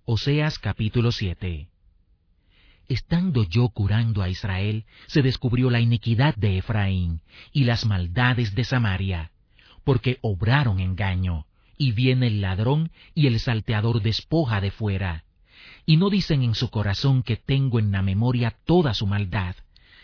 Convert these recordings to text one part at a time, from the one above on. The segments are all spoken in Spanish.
Oseas capítulo 7. Estando yo curando a Israel, se descubrió la iniquidad de Efraín y las maldades de Samaria, porque obraron engaño, y viene el ladrón y el salteador despoja de fuera. Y no dicen en su corazón que tengo en la memoria toda su maldad.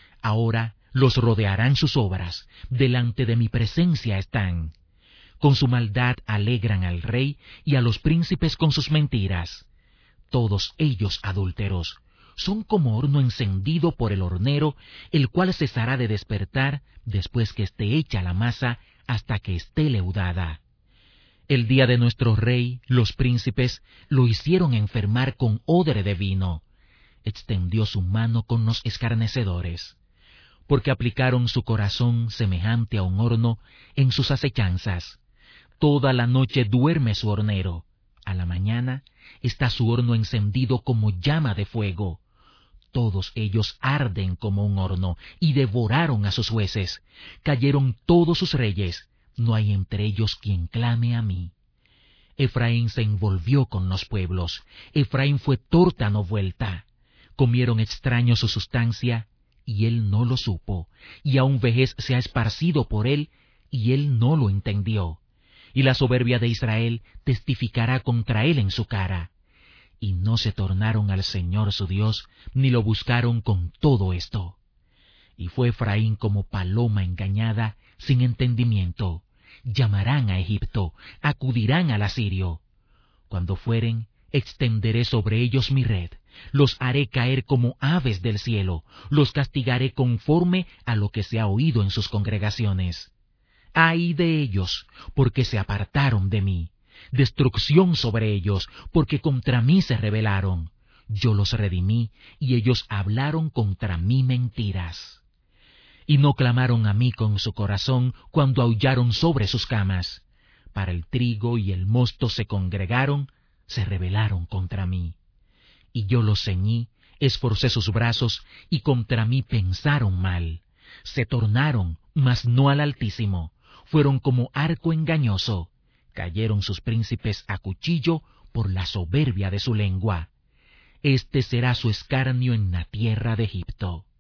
Ahora los rodearán sus obras, delante de mi presencia están. Con su maldad alegran al rey y a los príncipes con sus mentiras. Todos ellos adúlteros son como horno encendido por el hornero, el cual cesará de despertar después que esté hecha la masa hasta que esté leudada. El día de nuestro rey, los príncipes lo hicieron enfermar con odre de vino. Extendió su mano con los escarnecedores, porque aplicaron su corazón semejante a un horno en sus acechanzas. Toda la noche duerme su hornero, a la mañana está su horno encendido como llama de fuego. Todos ellos arden como un horno, y devoraron a sus jueces. Cayeron todos sus reyes, no hay entre ellos quien clame a mí. Efraín se envolvió con los pueblos, Efraín fue torta no vuelta. Comieron extraños su sustancia, y él no lo supo, y aun vejez se ha esparcido por él, y él no lo entendió. Y la soberbia de Israel testificará contra él en su cara. Y no se tornaron al Señor su Dios, ni lo buscaron con todo esto. Y fue Efraín como paloma engañada, sin entendimiento. Llamarán a Egipto, acudirán al asirio. Cuando fueren, extenderé sobre ellos mi red, los haré caer como aves del cielo, los castigaré conforme a lo que se ha oído en sus congregaciones. ¡Ay de ellos, porque se apartaron de mí! Destrucción sobre ellos, porque contra mí se rebelaron. Yo los redimí, y ellos hablaron contra mí mentiras. Y no clamaron a mí con su corazón cuando aullaron sobre sus camas. Para el trigo y el mosto se congregaron, se rebelaron contra mí. Y yo los ceñí, esforcé sus brazos, y contra mí pensaron mal. Se tornaron, mas no al Altísimo. Fueron como arco engañoso. Cayeron sus príncipes a cuchillo por la soberbia de su lengua. Este será su escarnio en la tierra de Egipto.